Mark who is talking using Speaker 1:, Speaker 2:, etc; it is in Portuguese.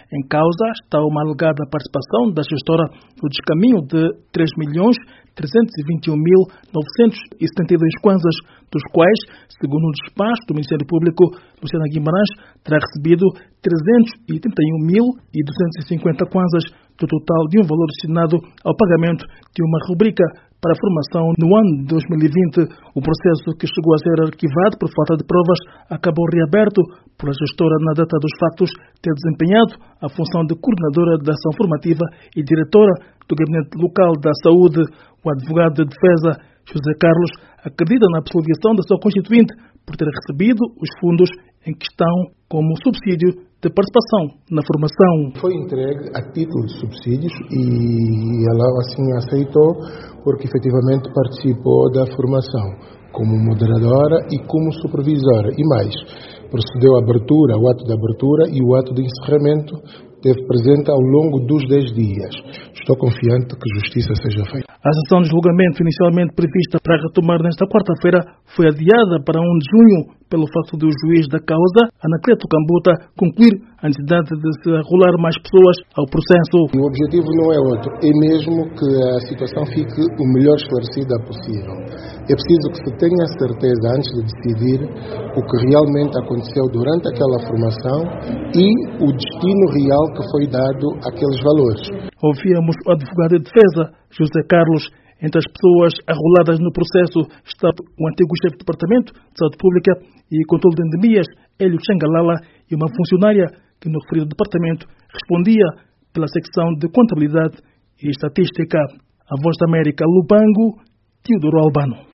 Speaker 1: Em causa está uma alegada participação da gestora no descaminho de 3.321.972 kwanzas, dos quais, segundo o despacho do Ministério Público, Luciana Guimarães terá recebido 331.250 kwanzas, do total de um valor destinado ao pagamento de uma rubrica para a formação no ano de 2020. O processo, que chegou a ser arquivado por falta de provas, acabou reaberto por a gestora, na data dos factos, ter desempenhado a função de coordenadora da ação formativa e diretora do Gabinete Local da Saúde. O advogado de defesa, José Carlos, acredita na absolvição da sua constituinte por ter recebido os fundos em questão como subsídio de participação na formação.
Speaker 2: Foi entregue a título de subsídios e ela assim aceitou porque efetivamente participou da formação como moderadora e como supervisora. E mais, procedeu à abertura, ao ato de abertura e o ato de encerramento esteve presente ao longo dos 10 dias. Estou confiante que justiça seja feita.
Speaker 1: A sessão de julgamento, inicialmente prevista para retomar nesta quarta-feira, foi adiada para 1 de junho pelo facto de o juiz da causa, Anacleto Cambuta, concluir a necessidade de se arrolar mais pessoas ao processo.
Speaker 2: O objetivo não é outro, é mesmo que a situação fique o melhor esclarecida possível. É preciso que se tenha certeza, antes de decidir, o que realmente aconteceu durante aquela formação e o destino real que foi dado àqueles valores.
Speaker 1: Ouvíamos o advogado de defesa, José Carlos. Entre as pessoas arroladas no processo está o antigo chefe do Departamento de Saúde Pública e Controle de Endemias, Hélio Changalala, e uma funcionária que no referido departamento respondia pela secção de Contabilidade e Estatística. A Voz da América, Lubango, Teodoro Albano.